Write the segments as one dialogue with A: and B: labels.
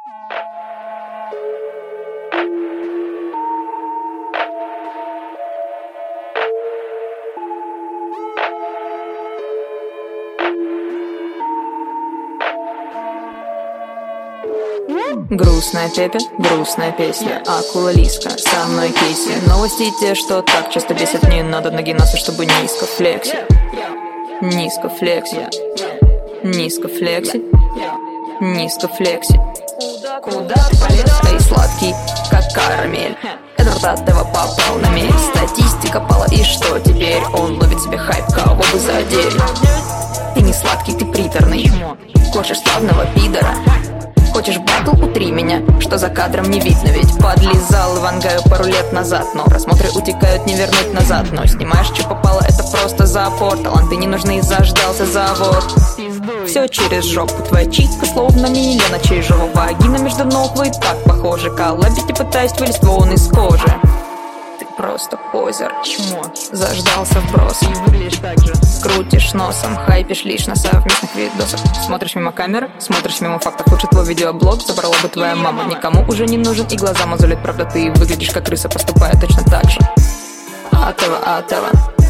A: Грустная Пепе, грустная песня. Акула Лиска, со мной Кейси. Новости те, что так часто бесят. Не надо ноги носа, чтобы низко флекси. Низко флекси. Низко флекси. Низко флекси. Куда ты полез? Эй, сладкий, как карамель. Эдвард от этого попал на мель. Статистика пала, и что теперь? Он ловит себе хайп, кого бы задели. Ты не сладкий, ты приторный. Хочешь славного пидора? Хочешь батл? Утри меня, что за кадром не видно. Ведь подлизал Ивангаю пару лет назад. Но просмотры утекают, не вернуть назад. Но снимаешь, что попало, это просто запор. Таланты не нужны, заждался завод. Все через жопу, твоя чика словно Милена Чижова. Вагина между ног, вы так похожи. Коллабить и пытаюсь вылезть вон из кожи. Ты просто позер. Чмо. Заждался вброс. И выглядишь так же. Крутишь носом, хайпишь лишь на совместных видосах. Смотришь мимо камеры, смотришь мимо фактов. Лучше твой видеоблог забрала бы твоя мама. Никому уже не нужен и глаза мозолит. Правда, ты выглядишь как крыса, поступая точно так же. Атова.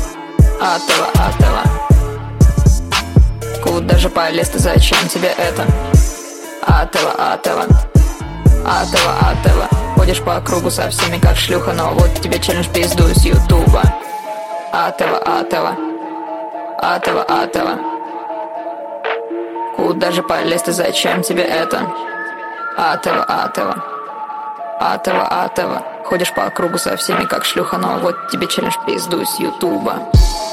A: Куда же полез ты, зачем тебе это? Атова. Ходишь по кругу со всеми как шлюха. Но вот тебе челлендж пизду с ютуба. Атова. Куда же полез ты, зачем тебе это? Атова. Ходишь по кругу со всеми как шлюха. Но вот тебе челлендж пизду с ютуба.